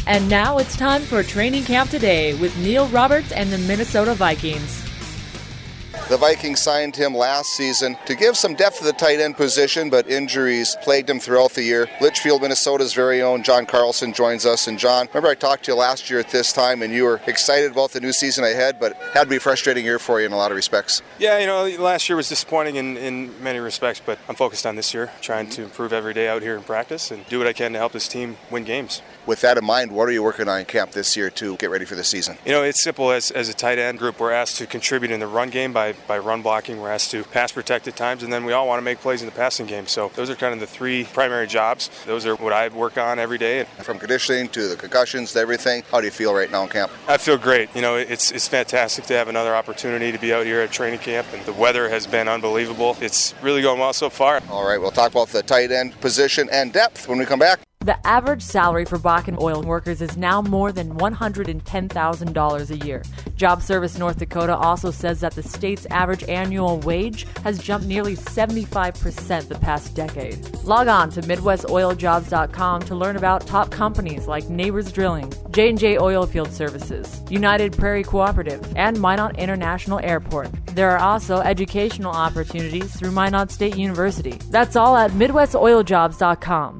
And now it's time for Training Camp Today with Neil Roberts and the Minnesota Vikings. The Vikings signed him last season to give some depth to the tight end position, but injuries plagued him throughout the year. Litchfield, Minnesota's very own John Carlson joins us. And John, remember I talked to you last year at this time, and you were excited about the new season ahead, but it had to be a frustrating year for you in a lot of respects. Yeah, last year was disappointing in many respects, but I'm focused on this year, trying to improve every day out here in practice and do what I can to help this team win games. With that in mind, what are you working on in camp this year to get ready for the season? It's simple. As a tight end group, we're asked to contribute in the run game by run blocking. We're asked to pass protect at times, and then we all want to make plays in the passing game. So those are kind of the three primary jobs. Those are what I work on every day. From conditioning to the concussions to everything, how do you feel right now in camp? I feel great. It's fantastic to have another opportunity to be out here at training camp, and the weather has been unbelievable. It's really going well so far. All right, we'll talk about the tight end position and depth when we come back. The average salary for Bakken oil workers is now more than $110,000 a year. Job Service North Dakota also says that the state's average annual wage has jumped nearly 75% the past decade. Log on to MidwestOilJobs.com to learn about top companies like Neighbors Drilling, J&J Oilfield Services, United Prairie Cooperative, and Minot International Airport. There are also educational opportunities through Minot State University. That's all at MidwestOilJobs.com.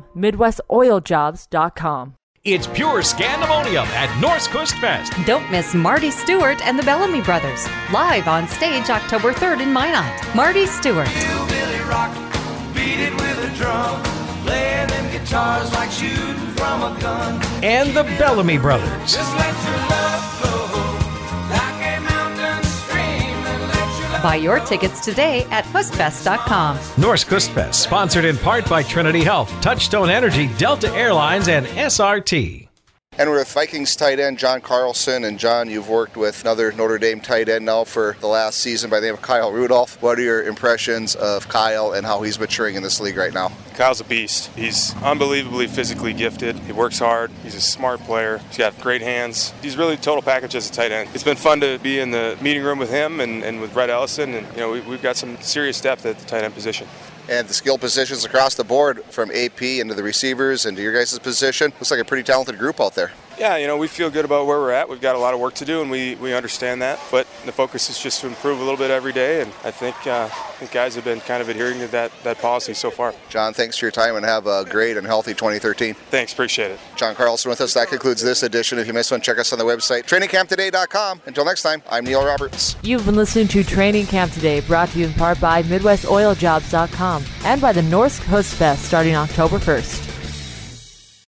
MidwestOilJobs.com. It's pure Scandemonium at Norse Coast Fest. Don't miss Marty Stewart and the Bellamy Brothers, live on stage October 3rd in Minot. Marty Stewart. Hillbilly rock, beat it with a drum, playing them guitars like shooting from a gun. And the Bellamy Brothers. Just let your love flow like a mountain stream and let your love Buy your tickets today at HustFest.com. Norse Coast Fest, sponsored in part by Trinity Health, Touchstone Energy, Delta Airlines, and SRT. And we're with Vikings tight end John Carlson. And John, you've worked with another Notre Dame tight end now for the last season by the name of Kyle Rudolph. What are your impressions of Kyle and how he's maturing in this league right now? Kyle's a beast. He's unbelievably physically gifted. He works hard. He's a smart player. He's got great hands. He's really a total package as a tight end. It's been fun to be in the meeting room with him and with Brett Ellison. And we've got some serious depth at the tight end position. And the skill positions across the board from AP into the receivers into your guys' position. Looks like a pretty talented group out there. Yeah, we feel good about where we're at. We've got a lot of work to do, and we understand that. But the focus is just to improve a little bit every day, and I think guys have been kind of adhering to that policy so far. John, thanks for your time, and have a great and healthy 2013. Thanks, appreciate it. John Carlson with us. That concludes this edition. If you missed one, check us on the website, trainingcamptoday.com. Until next time, I'm Neil Roberts. You've been listening to Training Camp Today, brought to you in part by MidwestOilJobs.com and by the Norse Coast Fest starting October 1st.